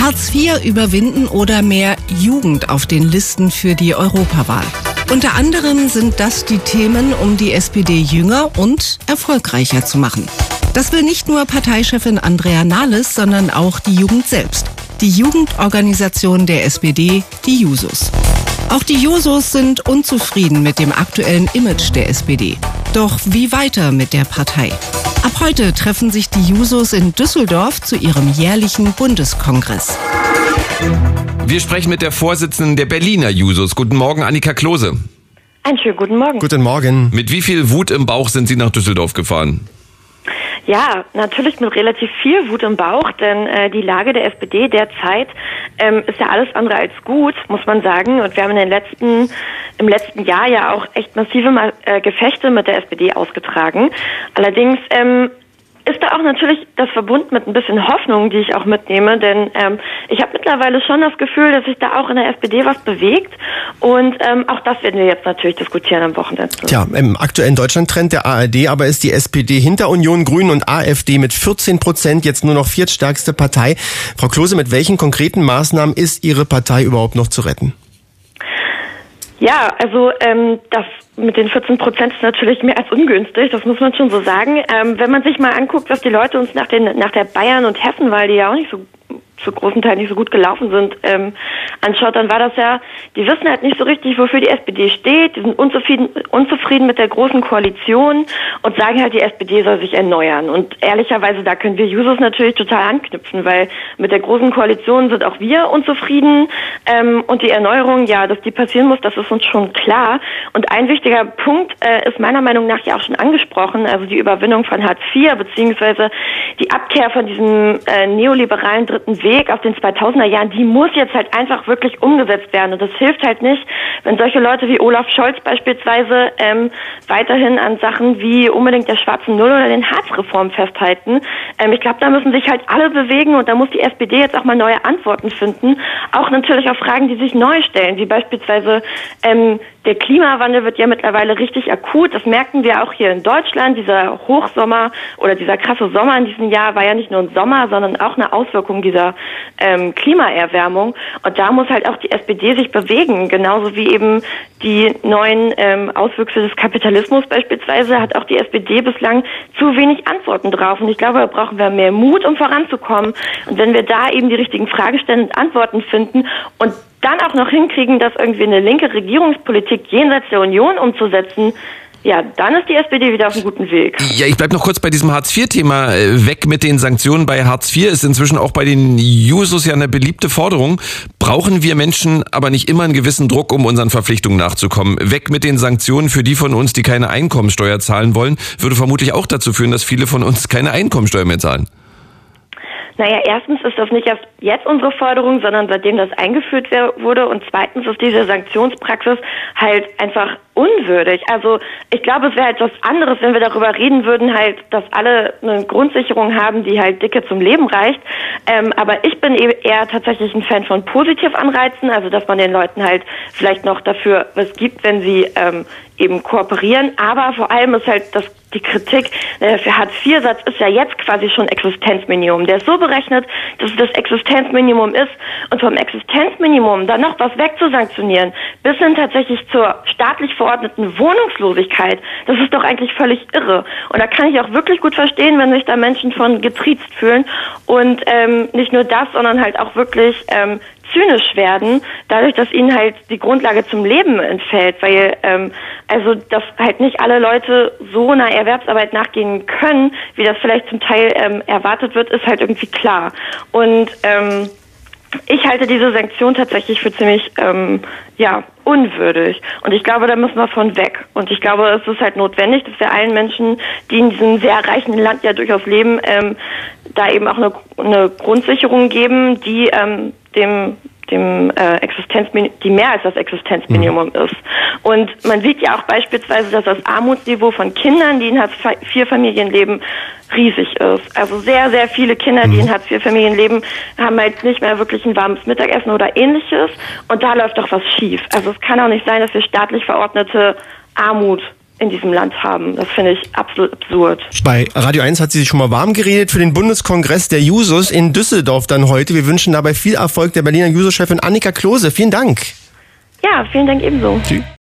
Hartz IV überwinden oder mehr Jugend auf den Listen für die Europawahl. Unter anderem sind das die Themen, um die SPD jünger und erfolgreicher zu machen. Das will nicht nur Parteichefin Andrea Nahles, sondern auch die Jugend selbst. Die Jugendorganisation der SPD, die Jusos. Auch die Jusos sind unzufrieden mit dem aktuellen Image der SPD. Doch wie weiter mit der Partei? Ab heute treffen sich die Jusos in Düsseldorf zu ihrem jährlichen Bundeskongress. Wir sprechen mit der Vorsitzenden der Berliner Jusos. Guten Morgen, Annika Klose. Einen schönen guten Morgen. Guten Morgen. Mit wie viel Wut im Bauch sind Sie nach Düsseldorf gefahren? Ja, natürlich mit relativ viel Wut im Bauch, denn die Lage der SPD derzeit ist ja alles andere als gut, muss man sagen. Und wir haben im letzten Jahr ja auch echt massive Gefechte mit der SPD ausgetragen. Allerdings ist da auch natürlich das verbunden mit ein bisschen Hoffnung, die ich auch mitnehme, denn ich habe mittlerweile schon das Gefühl, dass sich da auch in der SPD was bewegt und auch das werden wir jetzt natürlich diskutieren am Wochenende. Tja, im aktuellen Deutschlandtrend der ARD aber ist die SPD hinter Union, Grünen und AfD mit 14% jetzt nur noch viertstärkste Partei. Frau Klose, mit welchen konkreten Maßnahmen ist Ihre Partei überhaupt noch zu retten? Ja, also das mit den 14% ist natürlich mehr als ungünstig, das muss man schon so sagen. Wenn man sich mal anguckt, was die Leute uns nach der Bayern- und Hessenwahl, die ja auch nicht so zu großen Teilen nicht so gut gelaufen sind, anschaut, dann war das ja, die wissen halt nicht so richtig, wofür die SPD steht, die sind unzufrieden mit der großen Koalition und sagen halt, die SPD soll sich erneuern. Und ehrlicherweise, da können wir Jusos natürlich total anknüpfen, weil mit der großen Koalition sind auch wir unzufrieden und die Erneuerung, ja, dass die passieren muss, das ist uns schon klar. Und ein wichtiger Punkt ist meiner Meinung nach ja auch schon angesprochen, also die Überwindung von Hartz IV, beziehungsweise die Abkehr von diesem neoliberalen dritten Weg auf den 2000er Jahren, die muss jetzt halt einfach wirklich umgesetzt werden. Und das hilft halt nicht, wenn solche Leute wie Olaf Scholz beispielsweise weiterhin an Sachen wie unbedingt der schwarzen Null oder den Hartz-Reformen festhalten. Ich glaube, da müssen sich halt alle bewegen und da muss die SPD jetzt auch mal neue Antworten finden. Auch natürlich auf Fragen, die sich neu stellen, wie beispielsweise der Klimawandel wird ja mittlerweile richtig akut. Das merken wir auch hier in Deutschland. Dieser Hochsommer oder dieser krasse Sommer in diesem Jahr war ja nicht nur ein Sommer, sondern auch eine Auswirkung dieser Klimaerwärmung. Und da muss halt auch die SPD sich bewegen. Genauso wie eben die neuen Auswüchse des Kapitalismus beispielsweise hat auch die SPD bislang zu wenig Antworten drauf. Und ich glaube, da brauchen wir mehr Mut, um voranzukommen. Und wenn wir da eben die richtigen Fragen stellen und Antworten finden und dann auch noch hinkriegen, das irgendwie eine linke Regierungspolitik jenseits der Union umzusetzen, ja, dann ist die SPD wieder auf einem guten Weg. Ja, ich bleib noch kurz bei diesem Hartz-IV-Thema. Weg mit den Sanktionen bei Hartz IV ist inzwischen auch bei den Jusos ja eine beliebte Forderung. Brauchen wir Menschen aber nicht immer einen gewissen Druck, um unseren Verpflichtungen nachzukommen? Weg mit den Sanktionen für die von uns, die keine Einkommensteuer zahlen wollen, würde vermutlich auch dazu führen, dass viele von uns keine Einkommensteuer mehr zahlen. Naja, erstens ist das nicht erst jetzt unsere Forderung, sondern seitdem das eingeführt wurde. Und zweitens ist diese Sanktionspraxis halt einfach unwürdig. Also ich glaube, es wäre halt was anderes, wenn wir darüber reden würden, halt, dass alle eine Grundsicherung haben, die halt dicke zum Leben reicht. Aber ich bin eher tatsächlich ein Fan von Positivanreizen, also dass man den Leuten halt vielleicht noch dafür was gibt, wenn sie eben kooperieren. Aber vor allem ist halt die Kritik für Hartz-IV-Satz ist ja jetzt quasi schon Existenzminimum. Der ist so berechnet, dass es das Existenzminimum ist. Und vom Existenzminimum dann noch was wegzusanktionieren, bis hin tatsächlich zur staatlich verordneten Wohnungslosigkeit, das ist doch eigentlich völlig irre. Und da kann ich auch wirklich gut verstehen, wenn sich da Menschen von getriezt fühlen. Und nicht nur das, sondern halt auch wirklich zynisch werden, dadurch, dass ihnen halt die Grundlage zum Leben entfällt, weil also dass halt nicht alle Leute so einer Erwerbsarbeit nachgehen können, wie das vielleicht zum Teil erwartet wird, ist halt irgendwie klar. Und ich halte diese Sanktion tatsächlich für ziemlich unwürdig. Und ich glaube, da müssen wir von weg. Und ich glaube, es ist halt notwendig, dass wir allen Menschen, die in diesem sehr reichen Land ja durchaus leben, da eben auch eine Grundsicherung geben, die die mehr als das Existenzminimum ist. Und man sieht ja auch beispielsweise, dass das Armutsniveau von Kindern, die in Hartz-IV-Familien leben, riesig ist. Also sehr, sehr viele Kinder, die in Hartz-IV-Familien leben, haben halt nicht mehr wirklich ein warmes Mittagessen oder Ähnliches. Und da läuft doch was schief. Also es kann auch nicht sein, dass wir staatlich verordnete Armut in diesem Land haben. Das finde ich absolut absurd. Bei Radio 1 hat sie sich schon mal warm geredet für den Bundeskongress der Jusos in Düsseldorf dann heute. Wir wünschen dabei viel Erfolg der Berliner Juso-Chefin Annika Klose. Vielen Dank. Ja, vielen Dank ebenso. Tschüss.